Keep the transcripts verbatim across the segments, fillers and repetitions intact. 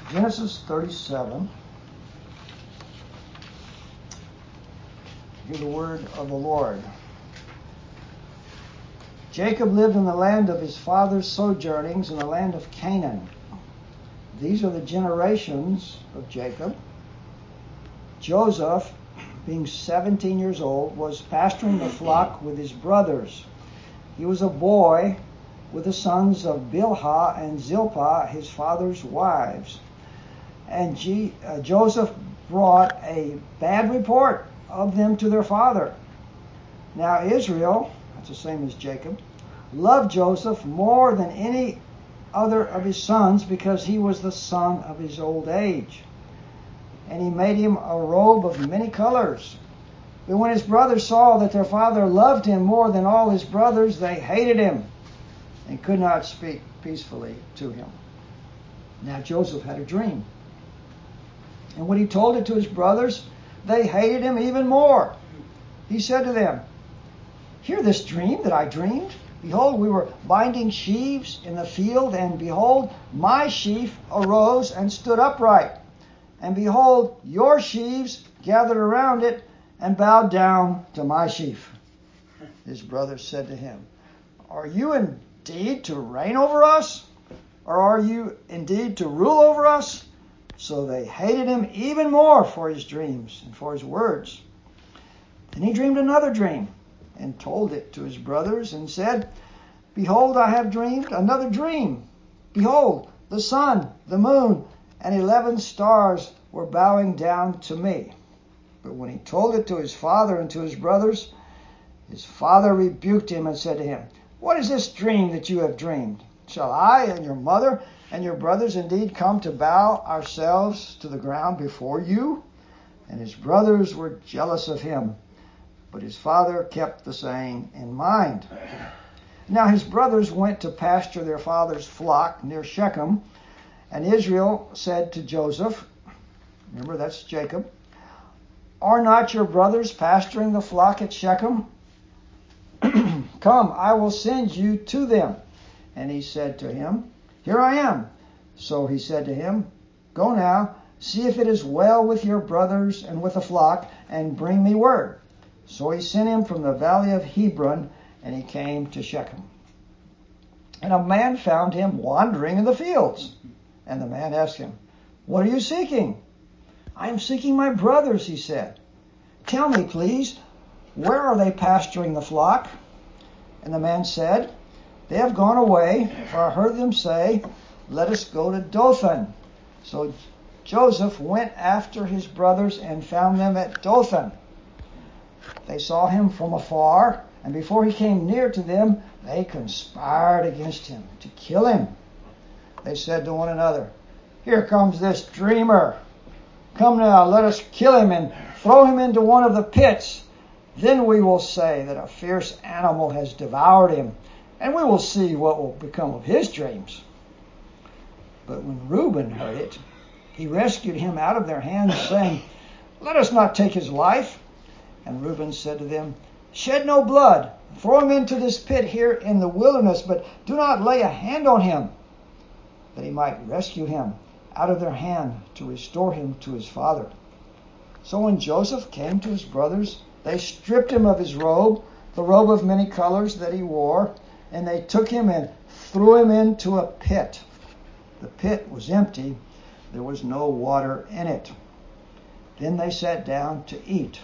Genesis thirty-seven. Hear the word of the Lord. Jacob lived in the land of his father's sojournings in the land of Canaan. These are the generations of Jacob. Joseph, being seventeen years old, was pasturing the flock with his brothers. He was a boy with the sons of Bilhah and Zilpah, his father's wives. And G- uh, Joseph brought a bad report of them to their father. Now Israel, that's the same as Jacob, loved Joseph more than any other of his sons because he was the son of his old age. And he made him a robe of many colors. But when his brothers saw that their father loved him more than all his brothers, they hated him and could not speak peacefully to him. Now Joseph had a dream. And when he told it to his brothers, they hated him even more. He said to them, "Hear this dream that I dreamed. Behold, we were binding sheaves in the field, and behold, my sheaf arose and stood upright. And behold, your sheaves gathered around it and bowed down to my sheaf." His brothers said to him, "Are you indeed to reign over us? Or are you indeed to rule over us?" So they hated him even more for his dreams and for his words. Then he dreamed another dream and told it to his brothers and said, "Behold, I have dreamed another dream. Behold, the sun, the moon, and eleven stars were bowing down to me." But when he told it to his father and to his brothers, his father rebuked him and said to him, "What is this dream that you have dreamed? Shall I and your mother and your brothers indeed come to bow ourselves to the ground before you?" And his brothers were jealous of him, but his father kept the saying in mind. Now his brothers went to pasture their father's flock near Shechem, and Israel said to Joseph, remember that's Jacob, "Are not your brothers pasturing the flock at Shechem? Come, I will send you to them." And he said to him, "Here I am." So he said to him, "Go now, see if it is well with your brothers and with the flock, and bring me word." So he sent him from the valley of Hebron, and he came to Shechem. And a man found him wandering in the fields. And the man asked him, "What are you seeking?" "I am seeking my brothers," he said. "Tell me, please, where are they pasturing the flock?" And the man said, "They have gone away, for I heard them say, 'Let us go to Dothan.'" So Joseph went after his brothers and found them at Dothan. They saw him from afar, and before he came near to them, they conspired against him to kill him. They said to one another, "Here comes this dreamer. Come now, let us kill him and throw him into one of the pits. Then we will say that a fierce animal has devoured him, and we will see what will become of his dreams." But when Reuben heard it, he rescued him out of their hands, saying, "Let us not take his life." And Reuben said to them, "Shed no blood. Throw him into this pit here in the wilderness, but do not lay a hand on him," that he might rescue him out of their hand to restore him to his father. So when Joseph came to his brothers, they stripped him of his robe, the robe of many colors that he wore, and they took him and threw him into a pit. The pit was empty. There was no water in it. Then they sat down to eat.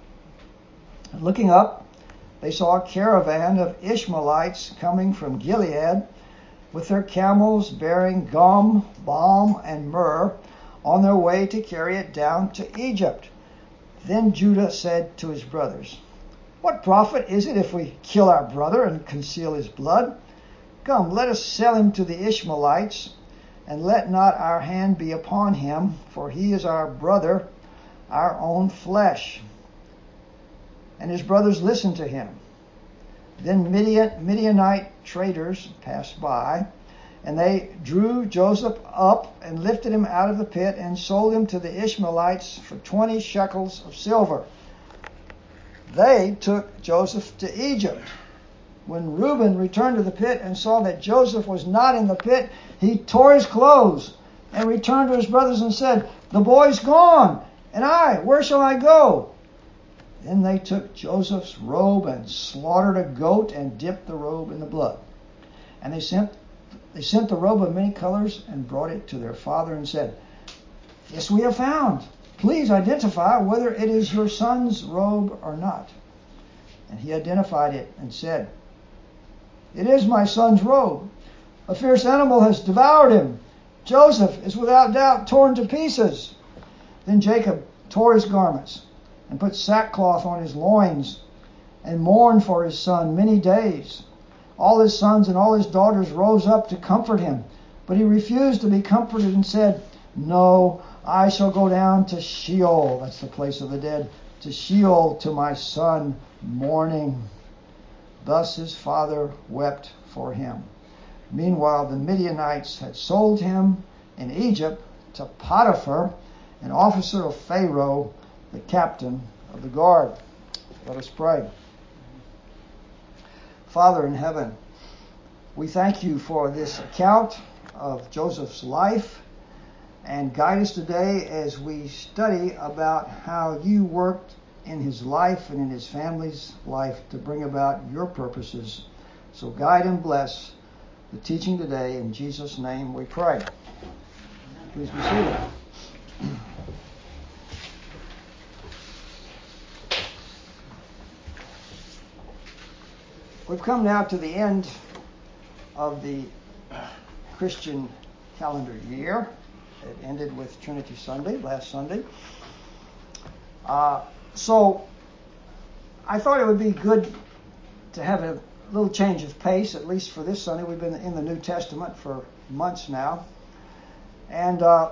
And looking up, they saw a caravan of Ishmaelites coming from Gilead with their camels bearing gum, balm, and myrrh on their way to carry it down to Egypt. Then Judah said to his brothers, "What profit is it if we kill our brother and conceal his blood? Come, let us sell him to the Ishmaelites, and let not our hand be upon him, for he is our brother, our own flesh." And his brothers listened to him. Then Midian, Midianite traders passed by, and they drew Joseph up and lifted him out of the pit and sold him to the Ishmaelites for twenty shekels of silver. They took Joseph to Egypt. When Reuben returned to the pit and saw that Joseph was not in the pit, he tore his clothes and returned to his brothers and said, "The boy's gone, and I, where shall I go?" Then they took Joseph's robe and slaughtered a goat and dipped the robe in the blood. And they sent they sent the robe of many colors and brought it to their father and said, "This we have found. Please identify whether it is your son's robe or not." And he identified it and said, "It is my son's robe. A fierce animal has devoured him. Joseph is without doubt torn to pieces." Then Jacob tore his garments and put sackcloth on his loins and mourned for his son many days. All his sons and all his daughters rose up to comfort him, but he refused to be comforted and said, "No, I shall go down to Sheol," that's the place of the dead, "to Sheol to my son, mourning." Thus his father wept for him. Meanwhile, the Midianites had sold him in Egypt to Potiphar, an officer of Pharaoh, the captain of the guard. Let us pray. Father in heaven, we thank you for this account of Joseph's life, and guide us today as we study about how you worked in his life and in his family's life to bring about your purposes. So guide and bless the teaching today. In Jesus' name we pray. Please be seated. We've come now to the end of the Christian calendar year. It ended with Trinity Sunday, last Sunday. Uh, so I thought it would be good to have a little change of pace, at least for this Sunday. We've been in the New Testament for months now. And uh,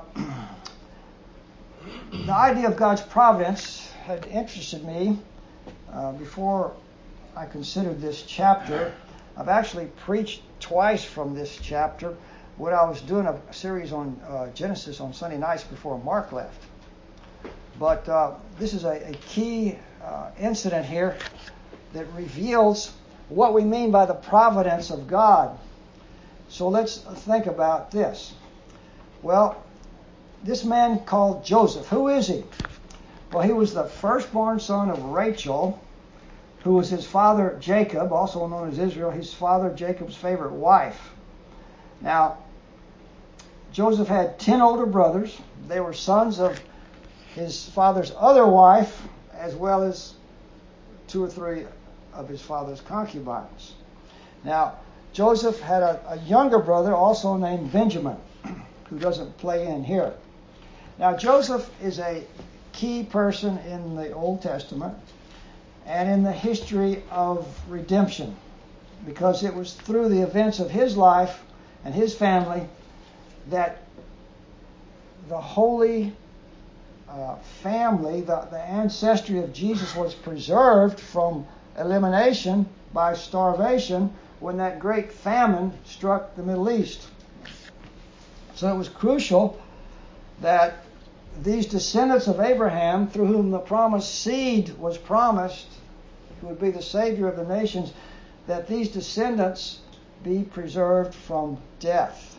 the idea of God's providence had interested me uh, before I considered this chapter. I've actually preached twice from this chapter when I was doing a series on uh, Genesis on Sunday nights before Mark left. But uh, this is a, a key uh, incident here that reveals what we mean by the providence of God. So let's think about this. Well, this man called Joseph, who is he? Well, he was the firstborn son of Rachel, who was his father Jacob, also known as Israel, his father Jacob's favorite wife. Now, Joseph had ten older brothers. They were sons of his father's other wife, as well as two or three of his father's concubines. Now, Joseph had a, a younger brother also named Benjamin, who doesn't play in here. Now, Joseph is a key person in the Old Testament and in the history of redemption, because it was through the events of his life and his family that the holy uh, family, the, the ancestry of Jesus, was preserved from elimination by starvation when that great famine struck the Middle East. So it was crucial that these descendants of Abraham, through whom the promised seed was promised, who would be the Savior of the nations, that these descendants be preserved from death.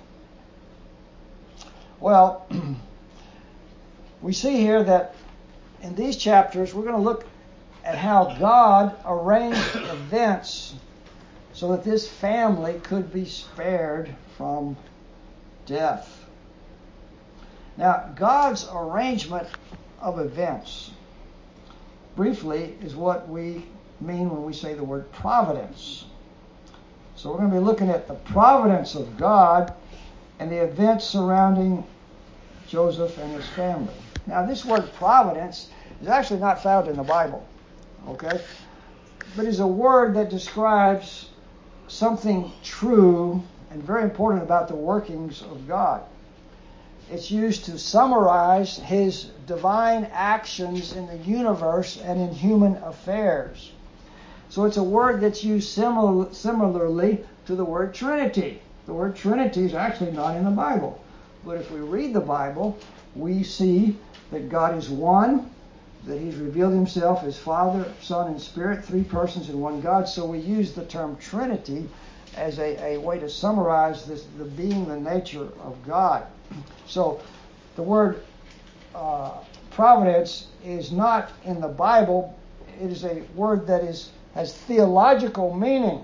Well, we see here that in these chapters we're going to look at how God arranged events so that this family could be spared from death. Now, God's arrangement of events, briefly, is what we mean when we say the word providence. So we're going to be looking at the providence of God and the events surrounding Joseph and his family. Now, this word providence is actually not found in the Bible, okay? But is a word that describes something true and very important about the workings of God. It's used to summarize his divine actions in the universe and in human affairs. So it's a word that's used similar, similarly to the word Trinity. The word Trinity is actually not in the Bible. But if we read the Bible, we see that God is one, that he's revealed himself as Father, Son, and Spirit, three persons in one God. So we use the term Trinity as a, a way to summarize this, the being, the nature of God. So the word uh, providence is not in the Bible. It is a word that is has theological meaning.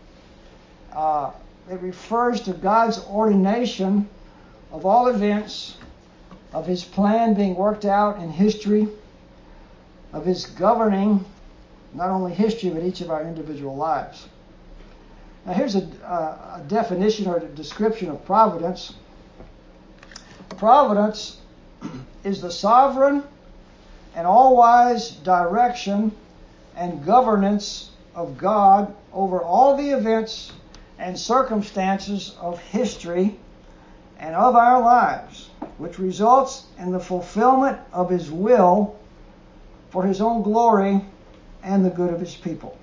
Uh, it refers to God's ordination of all events, of His plan being worked out in history, of His governing not only history but each of our individual lives. Now here's a, uh, a definition or a description of providence. Providence is the sovereign and all-wise direction and governance of God over all the events and circumstances of history and of our lives, which results in the fulfillment of His will for His own glory and the good of His people.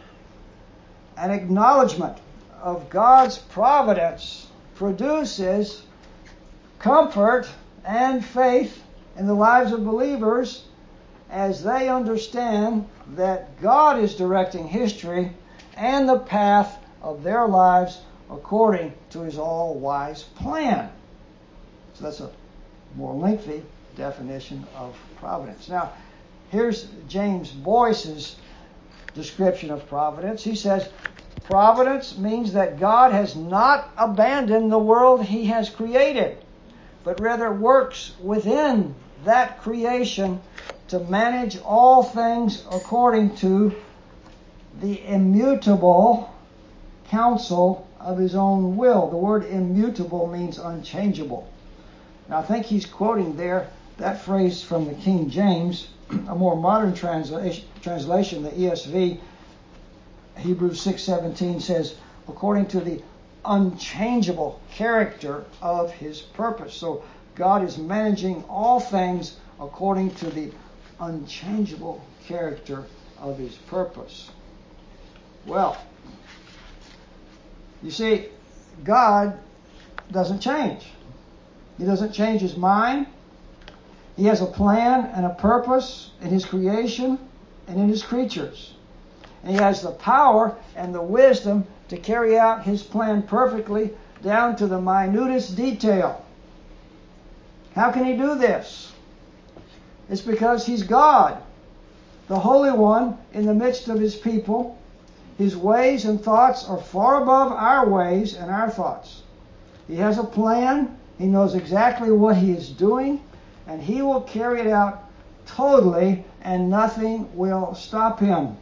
An acknowledgement of God's providence produces comfort and faith in the lives of believers as they understand that God is directing history and the path of their lives according to His all-wise plan. So that's a more lengthy definition of providence. Now, here's James Boyce's description of providence. He says, providence means that God has not abandoned the world He has created, but rather works within that creation to manage all things according to the immutable counsel of His own will. The word immutable means unchangeable. Now I think he's quoting there that phrase from the King James. A more modern translation, translation, the E S V, Hebrews six seventeen says, according to the unchangeable character of His purpose. So God is managing all things according to the unchangeable character of His purpose. Well, you see, God doesn't change. He doesn't change His mind. He has a plan and a purpose in His creation and in His creatures. And He has the power and the wisdom to carry out His plan perfectly down to the minutest detail. How can He do this? It's because He's God, the Holy One in the midst of His people. His ways and thoughts are far above our ways and our thoughts. He has a plan. He knows exactly what He is doing, and He will carry it out totally, and nothing will stop Him.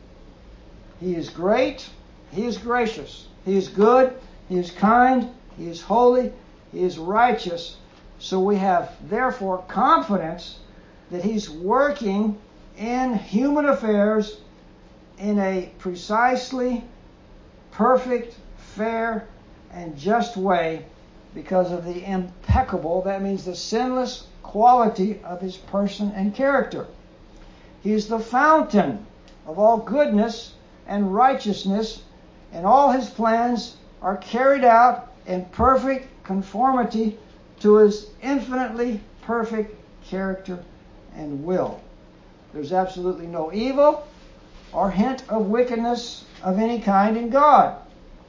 He is great. He is gracious. He is good. He is kind. He is holy. He is righteous. So we have, therefore, confidence that He's working in human affairs in a precisely perfect, fair, and just way because of the impeccable, that means the sinless quality of His person and character. He is the fountain of all goodness and righteousness, and all His plans are carried out in perfect conformity to His infinitely perfect character and will. There's absolutely no evil or hint of wickedness of any kind in God.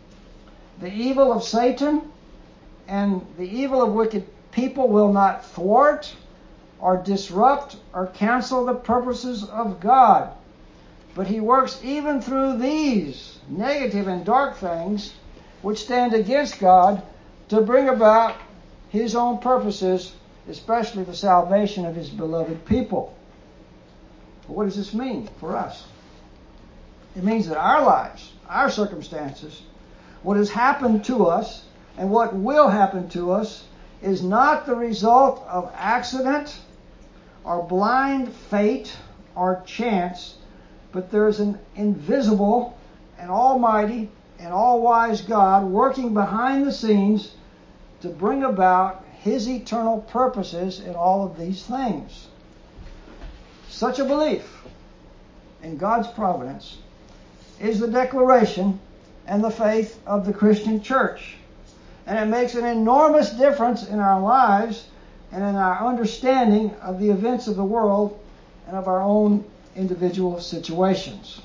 The evil of Satan and the evil of wicked people will not thwart or disrupt or cancel the purposes of God. But He works even through these negative and dark things which stand against God to bring about His own purposes, especially the salvation of His beloved people. What does this mean for us? It means that our lives, our circumstances, what has happened to us and what will happen to us is not the result of accident or blind fate or chance, but there's an invisible and almighty and all-wise God working behind the scenes to bring about His eternal purposes in all of these things. Such a belief in God's providence is the declaration and the faith of the Christian church. And it makes an enormous difference in our lives and in our understanding of the events of the world and of our own individual situations.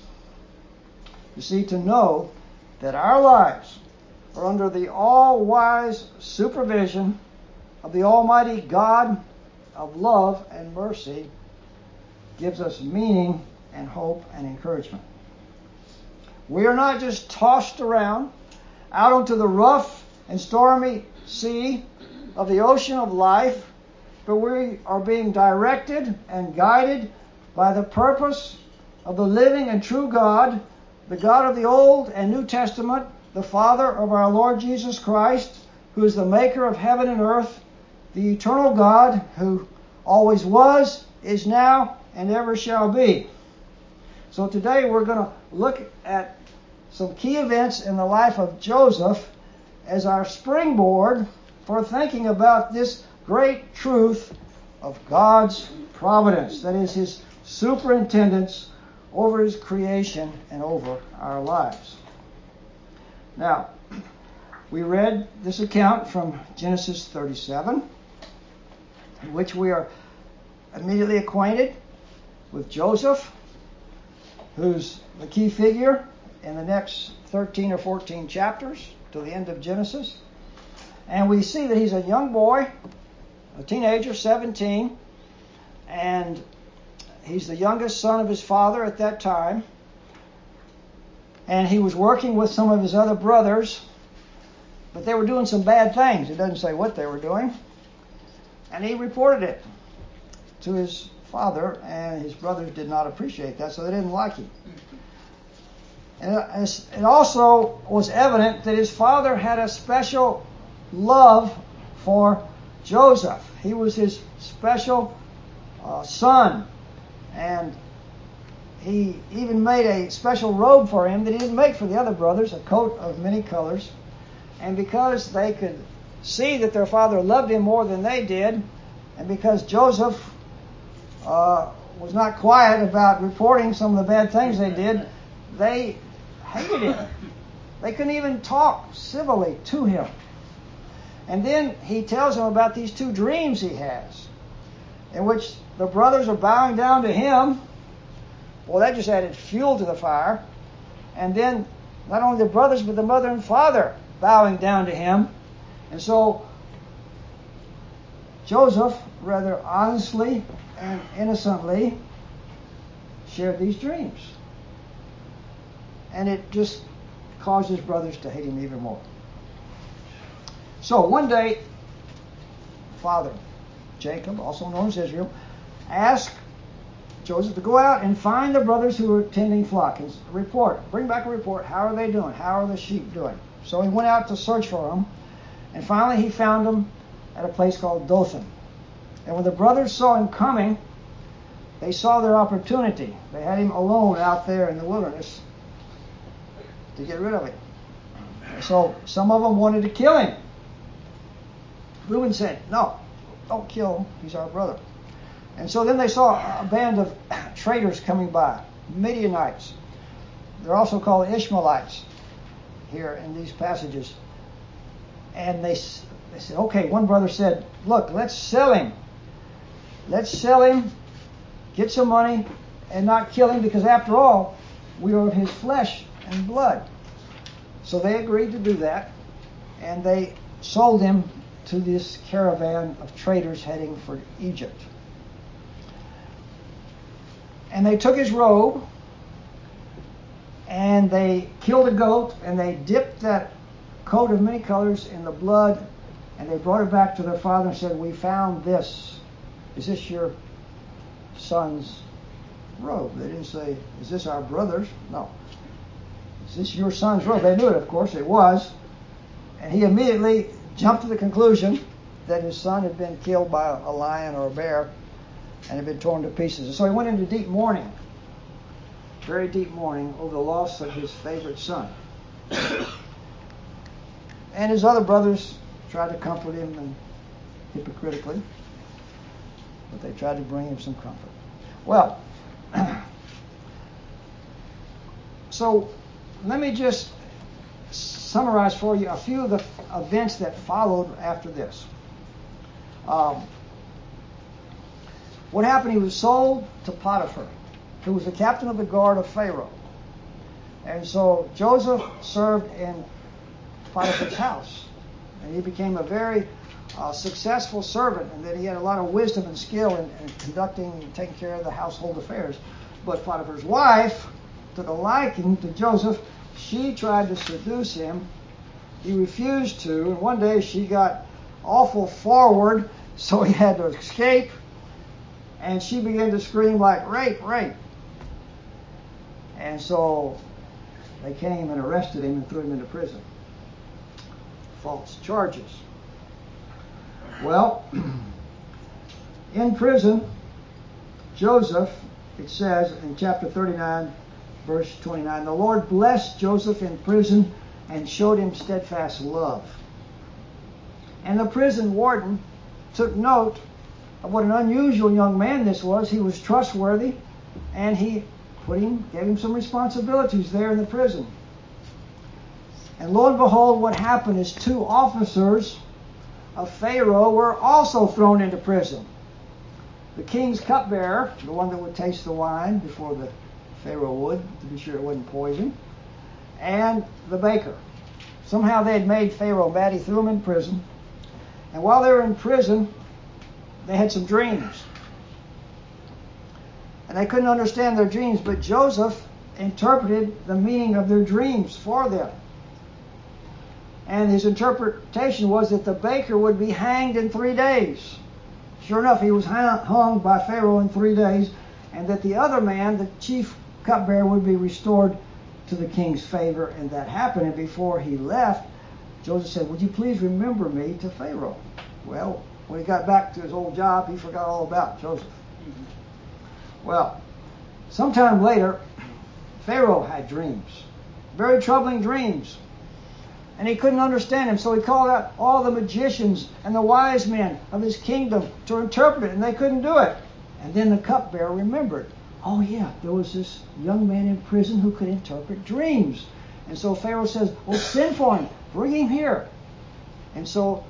You see, to know that our lives are under the all-wise supervision of the Almighty God of love and mercy gives us meaning and hope and encouragement. We are not just tossed around out onto the rough and stormy sea of the ocean of life, but we are being directed and guided by the purpose of the living and true God, the God of the Old and New Testament, the Father of our Lord Jesus Christ, who is the maker of heaven and earth, the eternal God who always was, is now, and ever shall be. So today we're going to look at some key events in the life of Joseph as our springboard for thinking about this great truth of God's providence, that is, His superintendence over His creation and over our lives. Now, we read this account from Genesis thirty-seven, in which we are immediately acquainted with Joseph, who's the key figure in the next thirteen or fourteen chapters to the end of Genesis. And we see that he's a young boy, a teenager, seventeen, and he's the youngest son of his father at that time. And he was working with some of his other brothers, but they were doing some bad things. It doesn't say what they were doing. And he reported it to his father, and his brothers did not appreciate that, so they didn't like him. And it also was evident that his father had a special love for Joseph. He was his special uh, son, and he even made a special robe for him that he didn't make for the other brothers, a coat of many colors. And because they could see that their father loved him more than they did, and because Joseph uh, was not quiet about reporting some of the bad things they did, they hated him. They couldn't even talk civilly to him. And then he tells them about these two dreams he has, in which the brothers are bowing down to him. Well, that just added fuel to the fire. And then not only the brothers, but the mother and father bowing down to him. And so Joseph, rather honestly and innocently, shared these dreams. And it just caused his brothers to hate him even more. So one day, father Jacob, also known as Israel, asked Joseph to go out and find the brothers who were tending flock and report. Bring back a report. How are they doing? How are the sheep doing? So he went out to search for them. And finally he found them at a place called Dothan. And when the brothers saw him coming, they saw their opportunity. They had him alone out there in the wilderness to get rid of him. So some of them wanted to kill him. Reuben said, no, don't kill him. He's our brother. And so then they saw a band of traders coming by, Midianites. They're also called Ishmaelites here in these passages. And they, they said, okay, one brother said, look, let's sell him. Let's sell him, get some money, and not kill him, because after all, we are of his flesh and blood. So they agreed to do that, and they sold him to this caravan of traders heading for Egypt. And they took his robe, and they killed a goat, and they dipped that coat of many colors in the blood, and they brought it back to their father and said, we found this. Is this your son's robe? They didn't say, is this our brother's? No. Is this your son's robe? They knew it, of course, it was. And he immediately jumped to the conclusion that his son had been killed by a lion or a bear and had been torn to pieces. And so he went into deep mourning, very deep mourning, over the loss of his favorite son. And his other brothers tried to comfort him, and hypocritically, but they tried to bring him some comfort. Well, so let me just summarize for you a few of the events that followed after this. Um, what happened? He was sold to Potiphar, who was the captain of the guard of Pharaoh. And so Joseph served in Potiphar's house, and he became a very a successful servant, and that he had a lot of wisdom and skill in, in conducting and taking care of the household affairs. But Potiphar's wife took a liking to Joseph. She tried to seduce him. He refused to, and one day she got awful forward, so he had to escape, and she began to scream like, rape, rape. And so they came and arrested him and threw him into prison. False charges. Well, in prison, Joseph, it says in chapter thirty-nine, verse twenty-nine, the Lord blessed Joseph in prison and showed him steadfast love. And the prison warden took note of what an unusual young man this was. He was trustworthy, and he put him, gave him some responsibilities there in the prison. And lo and behold, what happened is two officers of Pharaoh were also thrown into prison. The king's cupbearer, the one that would taste the wine before the Pharaoh would, to be sure it wasn't poison, and the baker. Somehow they had made Pharaoh mad. He threw him in prison. And while they were in prison, they had some dreams. And they couldn't understand their dreams, but Joseph interpreted the meaning of their dreams for them. And his interpretation was that the baker would be hanged in three days. Sure enough, he was hung by Pharaoh in three days, and that the other man, the chief cupbearer, would be restored to the king's favor, and that happened. And before he left, Joseph said, would you please remember me to Pharaoh? Well, when he got back to his old job, he forgot all about Joseph. Well, sometime later, Pharaoh had dreams, very troubling dreams. And he couldn't understand him, so he called out all the magicians and the wise men of his kingdom to interpret it, and they couldn't do it. And then the cupbearer remembered, oh yeah, there was this young man in prison who could interpret dreams. And so Pharaoh says, well, send for him, bring him here. And so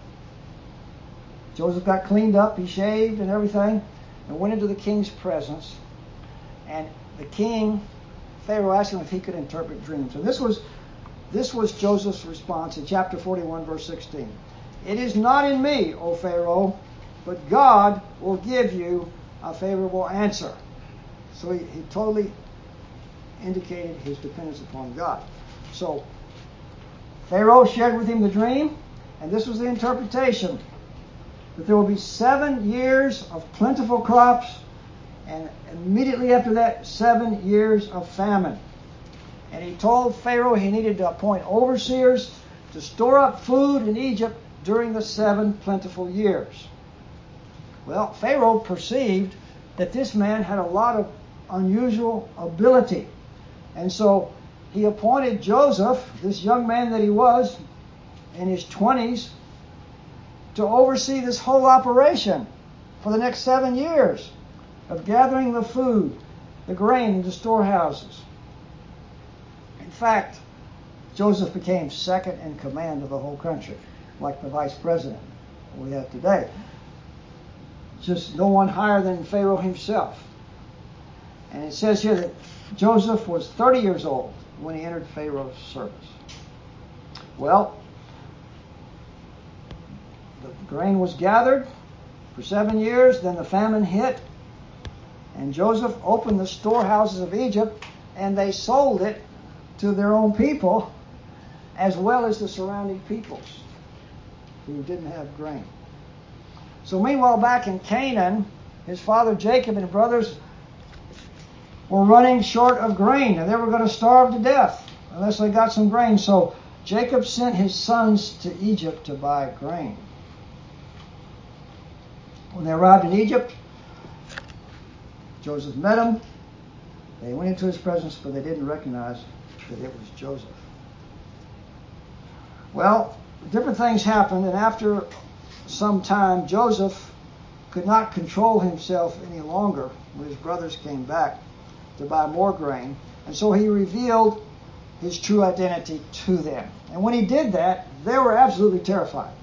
Joseph got cleaned up, he shaved and everything, and went into the king's presence. And the king, Pharaoh, asked him if he could interpret dreams. And this was This was Joseph's response in chapter forty-one, verse sixteen. It is not in me, O Pharaoh, but God will give you a favorable answer. So he, he totally indicated his dependence upon God. So Pharaoh shared with him the dream, and this was the interpretation, that there will be seven years of plentiful crops, and immediately after that, seven years of famine. And he told Pharaoh he needed to appoint overseers to store up food in Egypt during the seven plentiful years. Well, Pharaoh perceived that this man had a lot of unusual ability. And so he appointed Joseph, this young man that he was, in his twenties, to oversee this whole operation for the next seven years of gathering the food, the grain into storehouses. In fact, Joseph became second in command of the whole country, like the vice president we have today. Just no one higher than Pharaoh himself. And it says here that Joseph was thirty years old when he entered Pharaoh's service. Well, the grain was gathered for seven years, then the famine hit, and Joseph opened the storehouses of Egypt, and they sold it to their own people, as well as the surrounding peoples who didn't have grain. So meanwhile, back in Canaan, his father Jacob and brothers were running short of grain, and they were going to starve to death unless they got some grain. So Jacob sent his sons to Egypt to buy grain. When they arrived in Egypt, Joseph met them. They went into his presence, but they didn't recognize that it was Joseph. Well, different things happened, and after some time, Joseph could not control himself any longer when his brothers came back to buy more grain, and so he revealed his true identity to them. And when he did that, they were absolutely terrified.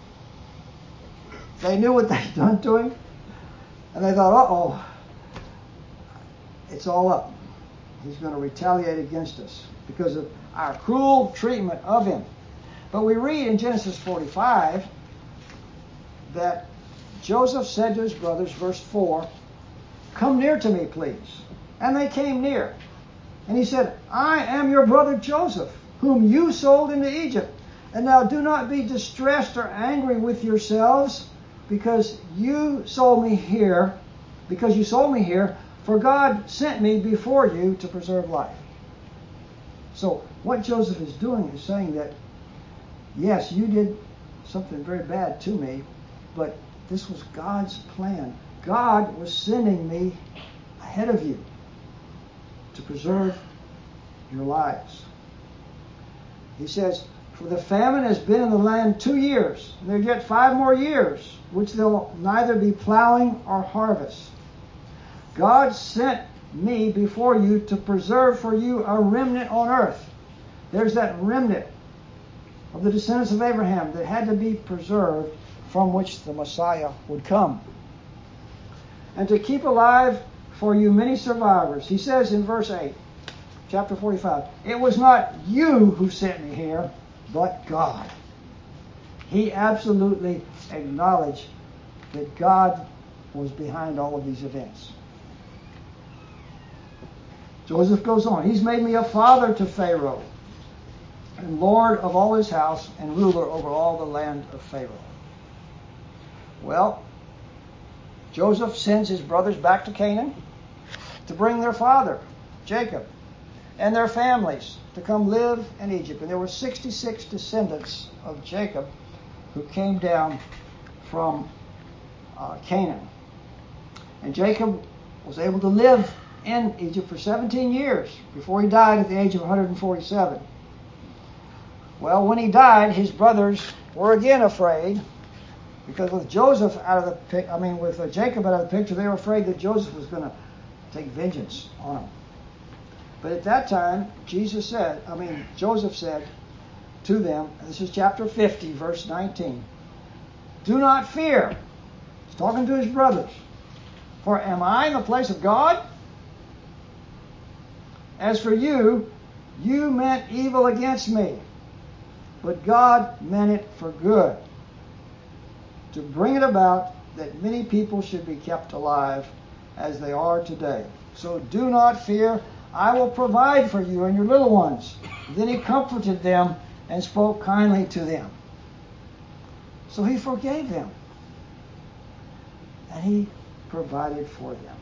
They knew what they'd done to him, and they thought, uh-oh, it's all up. He's going to retaliate against us because of our cruel treatment of him. But we read in Genesis forty-five that Joseph said to his brothers, verse four, "Come near to me, please." And they came near. And he said, "I am your brother Joseph, whom you sold into Egypt. And now do not be distressed or angry with yourselves, because you sold me here, because you sold me here, for God sent me before you to preserve life." So what Joseph is doing is saying that, yes, you did something very bad to me, but this was God's plan. God was sending me ahead of you to preserve your lives. He says, "For the famine has been in the land two years, and there are yet five more years, which there will neither be plowing or harvest. God sent me before you to preserve for you a remnant on earth." There's that remnant of the descendants of Abraham that had to be preserved, from which the Messiah would come. "And to keep alive for you many survivors." He says in verse eight, chapter forty-five, "It was not you who sent me here, but God." He absolutely acknowledged that God was behind all of these events. Joseph goes on, "He's made me a father to Pharaoh, and Lord of all his house, and ruler over all the land of Pharaoh." Well, Joseph sends his brothers back to Canaan to bring their father, Jacob, and their families to come live in Egypt. And there were sixty-six descendants of Jacob who came down from uh, Canaan. And Jacob was able to live in Egypt for seventeen years before he died at the age of one hundred forty-seven. Well, when he died, his brothers were again afraid, because with Joseph out of the pic- I mean with uh, Jacob out of the picture, they were afraid that Joseph was going to take vengeance on them. But at that time, Jesus said, I mean Joseph said to them, and this is chapter fifty, verse nineteen, "Do not fear." He's talking to his brothers. "For am I in the place of God? As for you, you meant evil against me, but God meant it for good, to bring it about that many people should be kept alive as they are today. So do not fear. I will provide for you and your little ones." Then he comforted them and spoke kindly to them. So he forgave them, and he provided for them.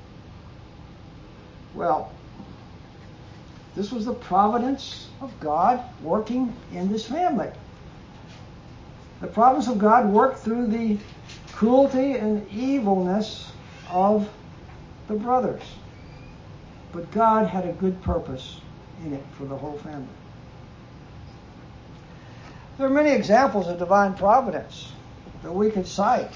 Well, this was the providence of God working in this family. The providence of God worked through the cruelty and evilness of the brothers. But God had a good purpose in it for the whole family. There are many examples of divine providence that we could cite.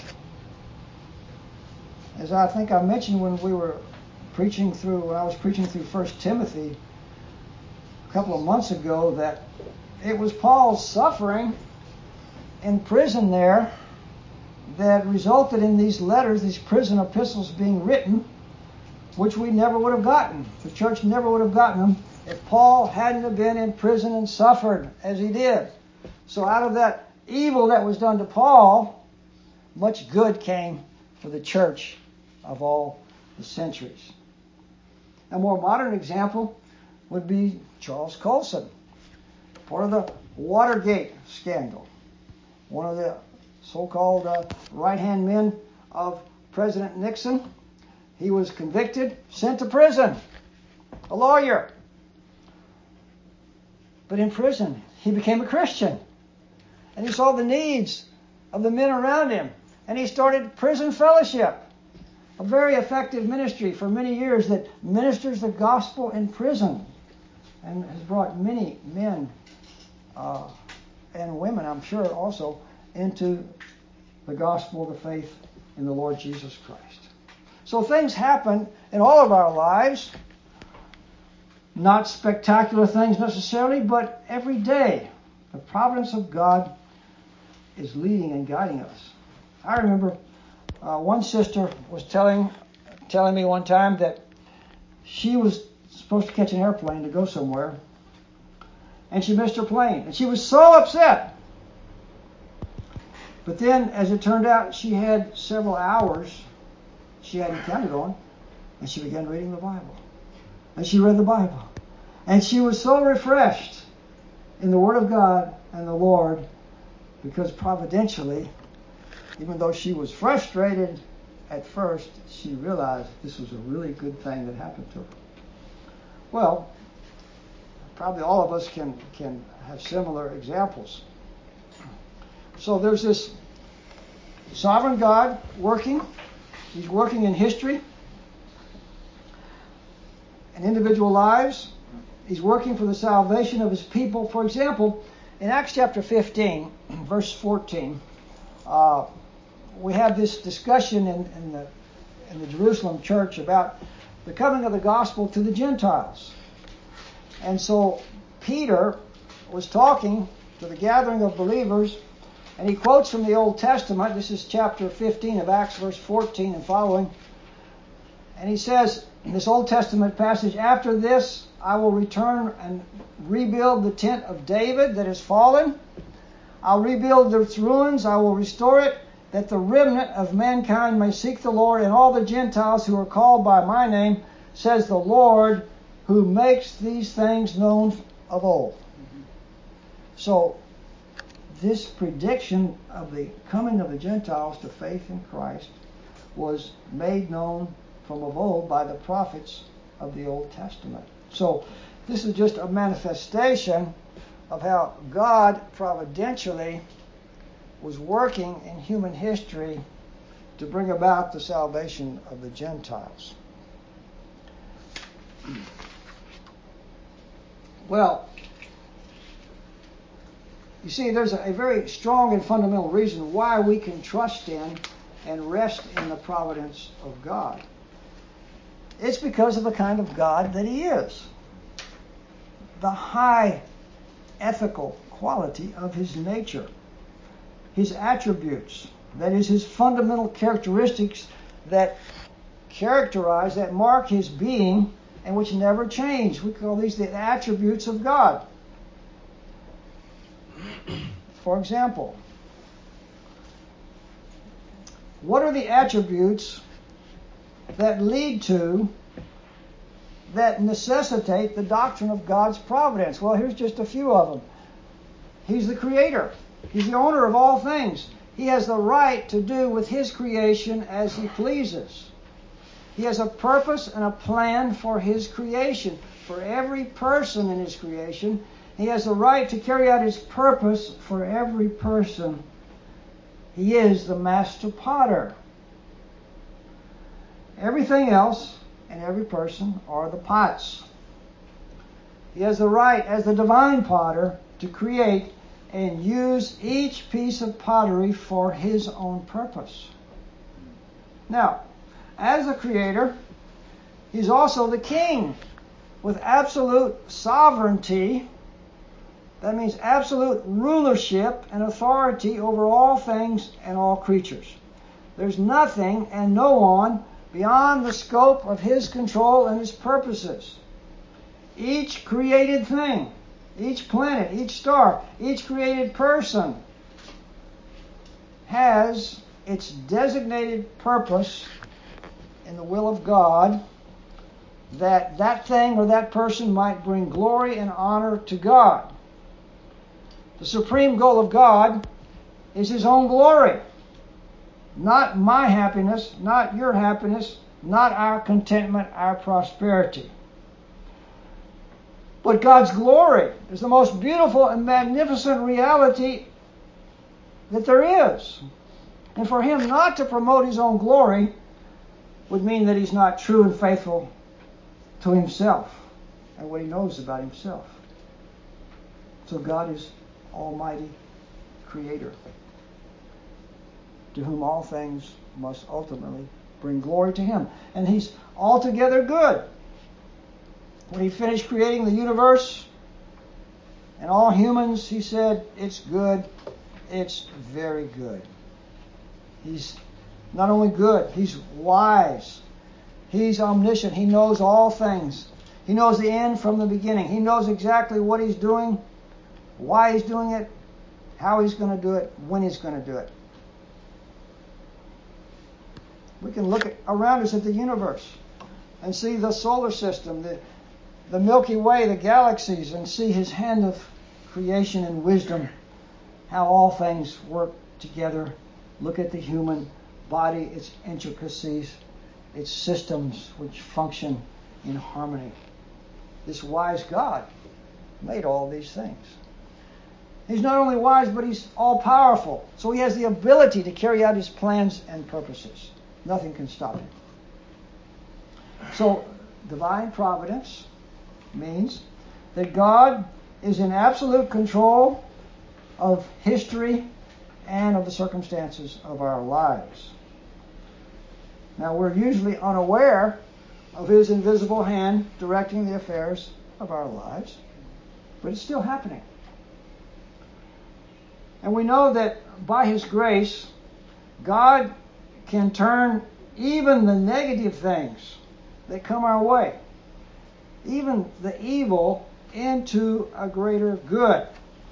As I think I mentioned when we were preaching through, when I was preaching through First Timothy a couple of months ago, that it was Paul's suffering in prison there that resulted in these letters, these prison epistles being written, which we never would have gotten. The church never would have gotten them if Paul hadn't have been in prison and suffered as he did. So out of that evil that was done to Paul, much good came for the church of all the centuries. A more modern example would be Charles Colson, part of the Watergate scandal, one of the so-called uh, right-hand men of President Nixon. He was convicted, sent to prison, a lawyer. But in prison, he became a Christian. And he saw the needs of the men around him. And he started Prison Fellowship, a very effective ministry for many years that ministers the gospel in prison and has brought many men uh, and women, I'm sure also, into the gospel of the faith in the Lord Jesus Christ. So things happen in all of our lives, not spectacular things necessarily, but every day the providence of God is leading and guiding us. I remember uh, one sister was telling telling me one time that she was supposed to catch an airplane to go somewhere, and she missed her plane, and she was so upset. But then, as it turned out, she had several hours she hadn't counted on, and she began reading the Bible. And she read the Bible. And she was so refreshed in the Word of God and the Lord, because providentially, even though she was frustrated at first, she realized this was a really good thing that happened to her. Well, probably all of us can, can have similar examples. So there's this sovereign God working. He's working in history and individual lives. He's working for the salvation of his people. For example, in Acts chapter fifteen, verse fourteen, uh, we have this discussion in, in, the, in the Jerusalem church about the coming of the gospel to the Gentiles. And so Peter was talking to the gathering of believers, and he quotes from the Old Testament. This is chapter fifteen of Acts, verse fourteen and following. And he says, in this Old Testament passage, "After this I will return and rebuild the tent of David that has fallen. I'll rebuild its ruins. I will restore it, that the remnant of mankind may seek the Lord, and all the Gentiles who are called by my name, says the Lord, who makes these things known of old." Mm-hmm. So, this prediction of the coming of the Gentiles to faith in Christ was made known from of old by the prophets of the Old Testament. So, this is just a manifestation of how God providentially was working in human history to bring about the salvation of the Gentiles. Well, you see, there's a, a very strong and fundamental reason why we can trust in and rest in the providence of God. It's because of the kind of God that He is. The high ethical quality of His nature. His attributes, that is, His fundamental characteristics that characterize, that mark His being, and which never change. We call these the attributes of God. For example, what are the attributes that lead to, that necessitate the doctrine of God's providence? Well, here's just a few of them. He's the creator. He's the owner of all things. He has the right to do with His creation as He pleases. He has a purpose and a plan for His creation. For every person in His creation, He has the right to carry out His purpose for every person. He is the master potter. Everything else and every person are the pots. He has the right, as the divine potter, to create and use each piece of pottery for His own purpose. Now, as the creator, He's also the king with absolute sovereignty. That means absolute rulership and authority over all things and all creatures. There's nothing and no one beyond the scope of His control and His purposes. Each created thing, each planet, each star, each created person has its designated purpose in the will of God, that that thing or that person might bring glory and honor to God. The supreme goal of God is His own glory. Not my happiness, not your happiness, not our contentment, our prosperity. But God's glory is the most beautiful and magnificent reality that there is. And for Him not to promote His own glory would mean that He's not true and faithful to Himself and what He knows about Himself. So God is Almighty Creator, to whom all things must ultimately bring glory to Him. And He's altogether good. When He finished creating the universe and all humans, He said, "It's good, it's very good." He's not only good, He's wise. He's omniscient. He knows all things. He knows the end from the beginning. He knows exactly what He's doing, why He's doing it, how He's going to do it, when He's going to do it. We can look at, around us at the universe and see the solar system, the, the Milky Way, the galaxies, and see His hand of creation and wisdom, how all things work together. Look at the human body, its intricacies, its systems which function in harmony. This wise God made all these things. He's not only wise, but He's all-powerful. So He has the ability to carry out His plans and purposes. Nothing can stop Him. So, divine providence means that God is in absolute control of history and of the circumstances of our lives. Now, we're usually unaware of His invisible hand directing the affairs of our lives, but it's still happening. And we know that by His grace, God can turn even the negative things that come our way, even the evil, into a greater good.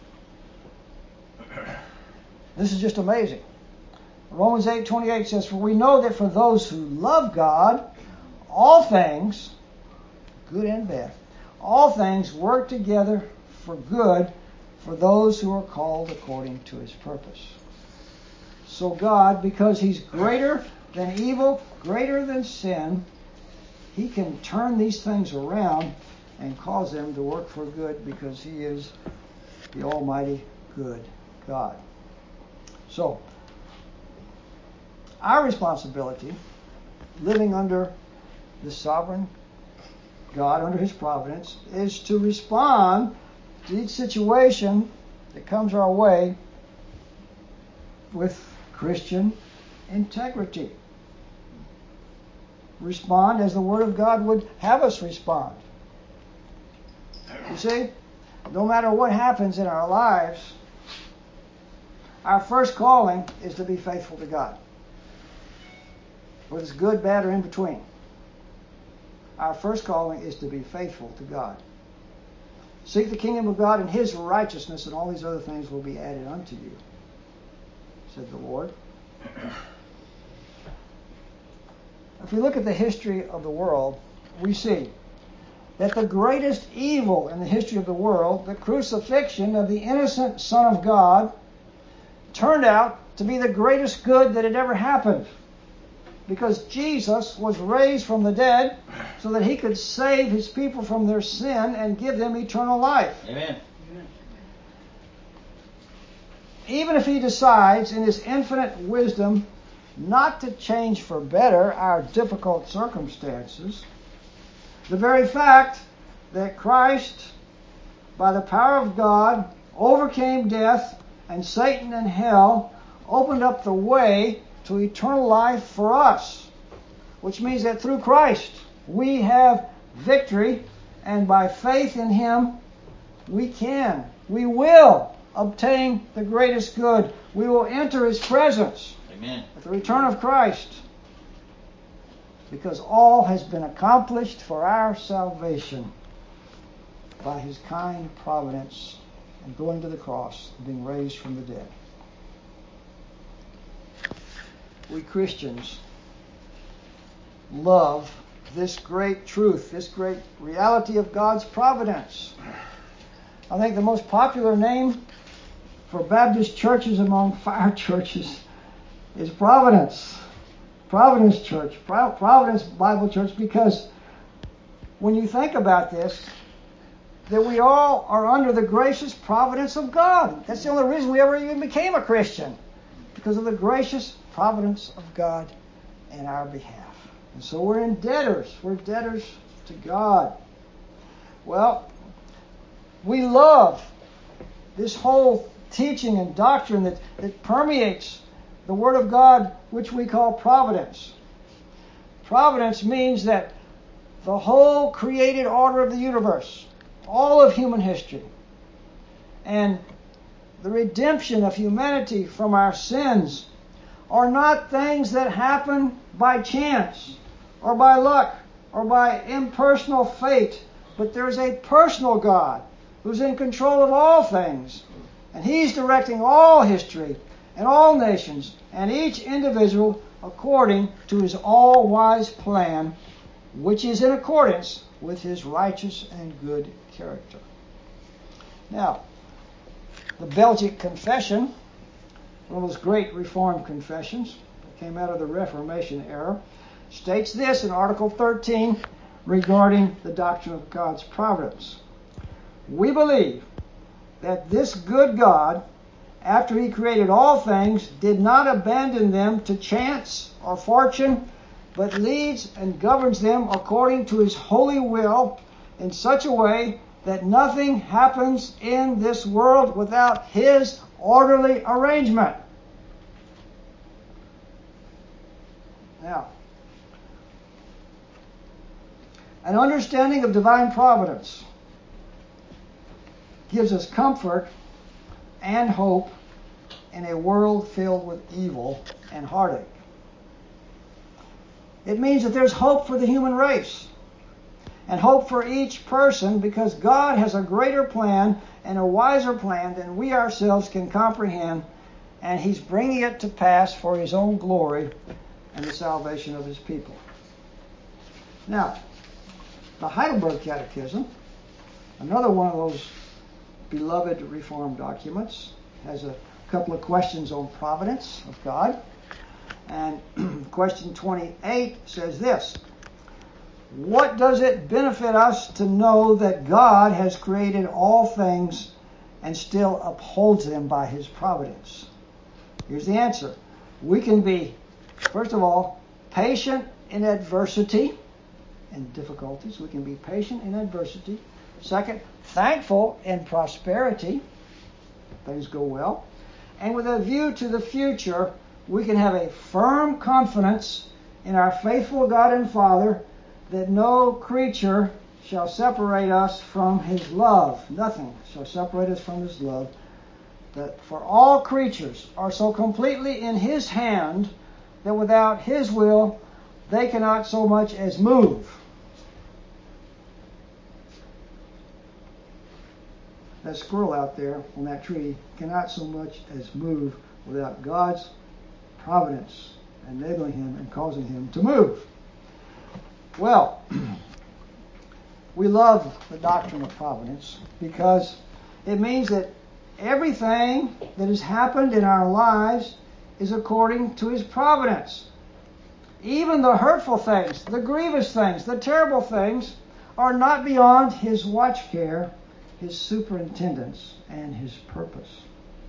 This is just amazing. Romans eight twenty-eight says, "For we know that for those who love God, all things, good and bad, all things work together for good for those who are called according to His purpose." So God, because He's greater than evil, greater than sin, He can turn these things around and cause them to work for good because He is the almighty good God. So, our responsibility, living under the sovereign God, under His providence, is to respond to each situation that comes our way with Christian integrity. Respond as the Word of God would have us respond. You see, no matter what happens in our lives, our first calling is to be faithful to God. Whether it's good, bad, or in between. Our first calling is to be faithful to God. Seek the kingdom of God and His righteousness, and all these other things will be added unto you, said the Lord. If we look at the history of the world, we see that the greatest evil in the history of the world, the crucifixion of the innocent Son of God, turned out to be the greatest good that had ever happened. Because Jesus was raised from the dead so that He could save His people from their sin and give them eternal life. Amen. Even if He decides in His infinite wisdom not to change for better our difficult circumstances, the very fact that Christ, by the power of God, overcame death and Satan and hell, opened up the way to eternal life for us, which means that through Christ we have victory, and by faith in Him we can, we will obtain the greatest good. We will enter His presence. Amen. At the return of Christ, because all has been accomplished for our salvation by His kind providence and going to the cross and being raised from the dead. We Christians love this great truth, this great reality of God's providence. I think the most popular name for Baptist churches among fire churches is Providence. Providence Church, Providence Bible Church, because when you think about this, that we all are under the gracious providence of God. That's the only reason we ever even became a Christian, because of the gracious providence of God in our behalf. And so we're in debtors. We're debtors to God. Well, we love this whole teaching and doctrine that, that permeates the Word of God, which we call providence. Providence means that the whole created order of the universe, all of human history, and the redemption of humanity from our sins are not things that happen by chance or by luck or by impersonal fate, but there's a personal God who's in control of all things, and He's directing all history, and all nations, and each individual according to his all-wise plan, which is in accordance with his righteous and good character. Now, the Belgic Confession, one of those great Reformed confessions that came out of the Reformation era, states this in Article thirteen regarding the doctrine of God's providence. We believe that this good God, after he created all things, did not abandon them to chance or fortune, but leads and governs them according to his holy will in such a way that nothing happens in this world without his orderly arrangement. Now, an understanding of divine providence gives us comfort and hope in a world filled with evil and heartache. It means that there's hope for the human race and hope for each person, because God has a greater plan and a wiser plan than we ourselves can comprehend, and he's bringing it to pass for his own glory and the salvation of his people. Now, the Heidelberg Catechism, another one of those beloved Reformed documents, has a couple of questions on providence of God. And question twenty-eight says this: what does it benefit us to know that God has created all things and still upholds them by his providence? Here's the answer. We can be, first of all, patient in adversity and difficulties. We can be patient in adversity. Second, thankful in prosperity. Things go well. And with a view to the future, we can have a firm confidence in our faithful God and Father that no creature shall separate us from his love. Nothing shall separate us from his love. That for all creatures are so completely in his hand that without his will they cannot so much as move. That squirrel out there on that tree cannot so much as move without God's providence enabling him and causing him to move. Well, we love the doctrine of providence because it means that everything that has happened in our lives is according to his providence. Even the hurtful things, the grievous things, the terrible things are not beyond his watch care, his superintendence, and his purpose.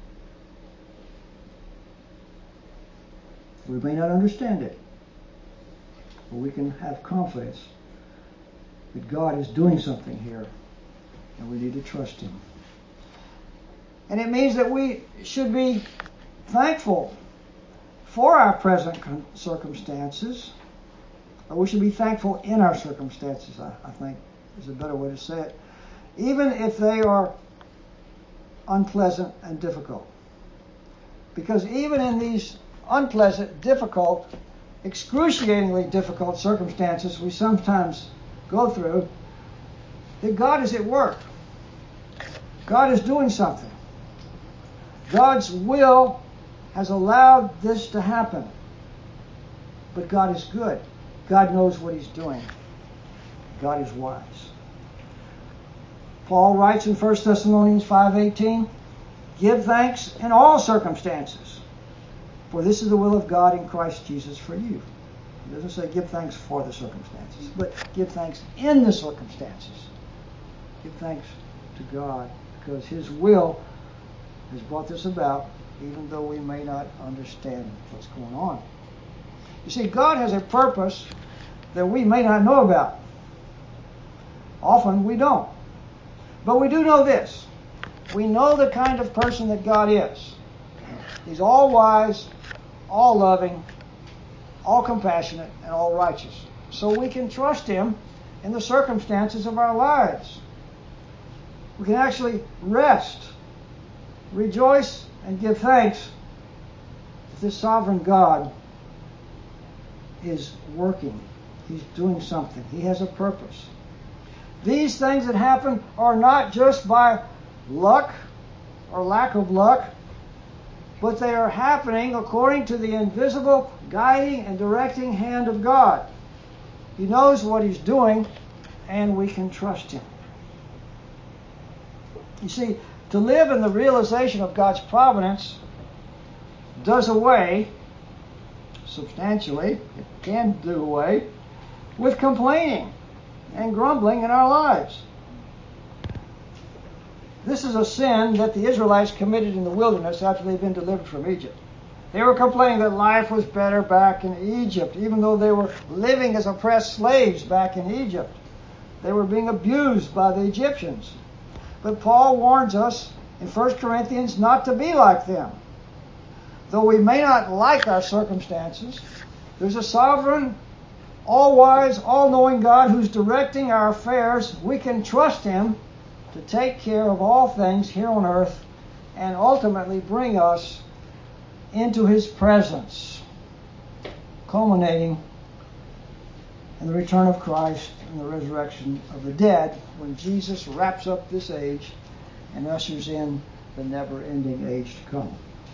We may not understand it, but we can have confidence that God is doing something here, and we need to trust him. And it means that we should be thankful for our present circumstances, or we should be thankful in our circumstances, I, I think is a better way to say it, even if they are unpleasant and difficult. Because even in these unpleasant, difficult, excruciatingly difficult circumstances we sometimes go through, that God is at work. God is doing something. God's will has allowed this to happen. But God is good. God knows what he's doing. God is wise. Paul writes in First Thessalonians five eighteen, give thanks in all circumstances, for this is the will of God in Christ Jesus for you. He doesn't say give thanks for the circumstances, but give thanks in the circumstances. Give thanks to God because his will has brought this about, even though we may not understand what's going on. You see, God has a purpose that we may not know about. Often we don't. But we do know this. We know the kind of person that God is. He's all wise, all loving, all compassionate, and all righteous. So we can trust him in the circumstances of our lives. We can actually rest, rejoice, and give thanks that this sovereign God is working. He's doing something. He has a purpose. These things that happen are not just by luck or lack of luck. but they are happening according to the invisible guiding and directing hand of God. He knows what He's doing, and we can trust Him. You see, to live in the realization of God's providence does away, substantially, it can do away, with complaining and grumbling in our lives. This is a sin that the Israelites committed in the wilderness after they'd been delivered from Egypt. They were complaining that life was better back in Egypt, even though they were living as oppressed slaves back in Egypt. They were being abused by the Egyptians. But Paul warns us in First Corinthians not to be like them. Though we may not like our circumstances, there's a sovereign, all-wise, all-knowing God who's directing our affairs. We can trust Him to take care of all things here on earth and ultimately bring us into His presence, culminating in the return of Christ and the resurrection of the dead when Jesus wraps up this age and ushers in the never-ending age to come.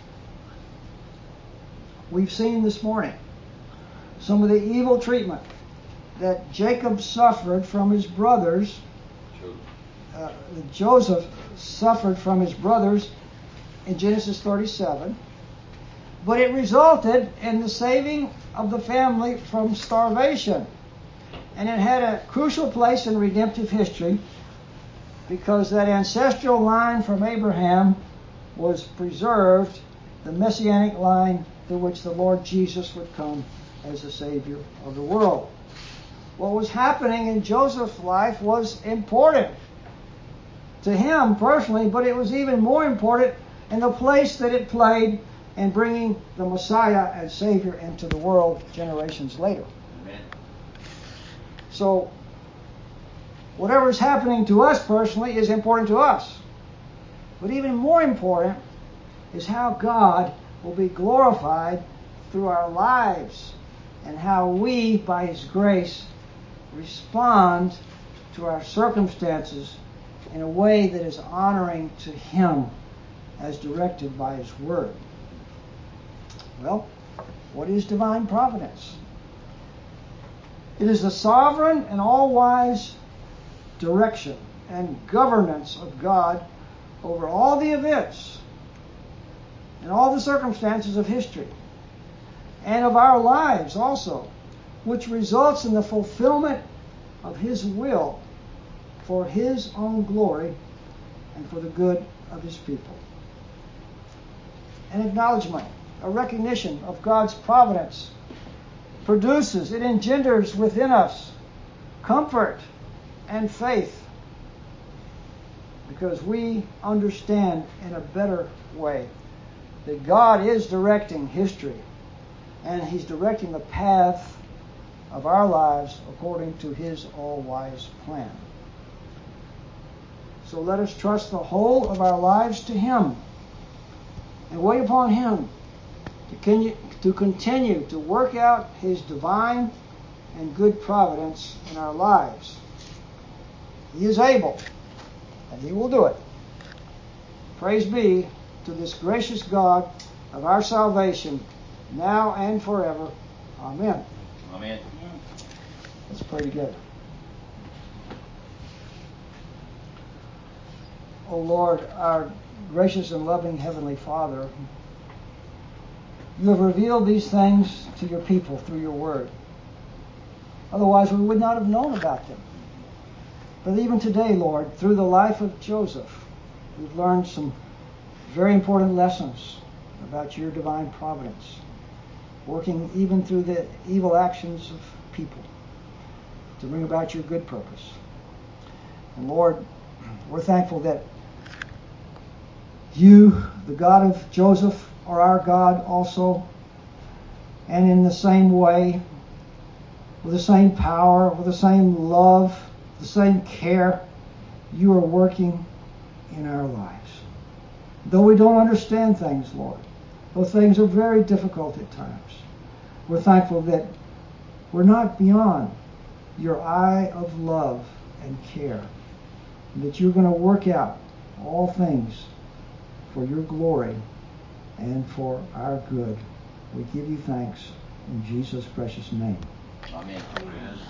We've seen this morning some of the evil treatment that Jacob suffered from his brothers, uh, Joseph suffered from his brothers in Genesis thirty-seven, but it resulted in the saving of the family from starvation. And it had a crucial place in redemptive history because that ancestral line from Abraham was preserved, the messianic line through which the Lord Jesus would come as the Savior of the world. What was happening in Joseph's life was important to him personally, but it was even more important in the place that it played in bringing the Messiah and Savior into the world generations later. Amen. So, whatever is happening to us personally is important to us. But even more important is how God will be glorified through our lives and how we, by His grace, respond to our circumstances in a way that is honoring to Him as directed by His Word. Well, what is divine providence? It is the sovereign and all-wise direction and governance of God over all the events and all the circumstances of history and of our lives also, which results in the fulfillment of His will for His own glory and for the good of His people. An acknowledgement, a recognition of God's providence produces, it engenders within us comfort and faith because we understand in a better way that God is directing history and He's directing the path of our lives according to His all-wise plan. So let us trust the whole of our lives to Him and wait upon Him to continue, to continue to work out His divine and good providence in our lives. He is able, and He will do it. Praise be to this gracious God of our salvation, now and forever. Amen. Amen. Let's pray together. O Lord, our gracious and loving Heavenly Father, You have revealed these things to Your people through Your Word. Otherwise, we would not have known about them. But even today, Lord, through the life of Joseph, we've learned some very important lessons about Your divine providence, working even through the evil actions of people to bring about Your good purpose. And Lord, we're thankful that You, the God of Joseph, are our God also, and in the same way, with the same power, with the same love, the same care, You are working in our lives. Though we don't understand things, Lord, though things are very difficult at times, we're thankful that we're not beyond Your eye of love and care, and that You're going to work out all things for Your glory and for our good. We give you thanks in Jesus' precious name. Amen. Amen.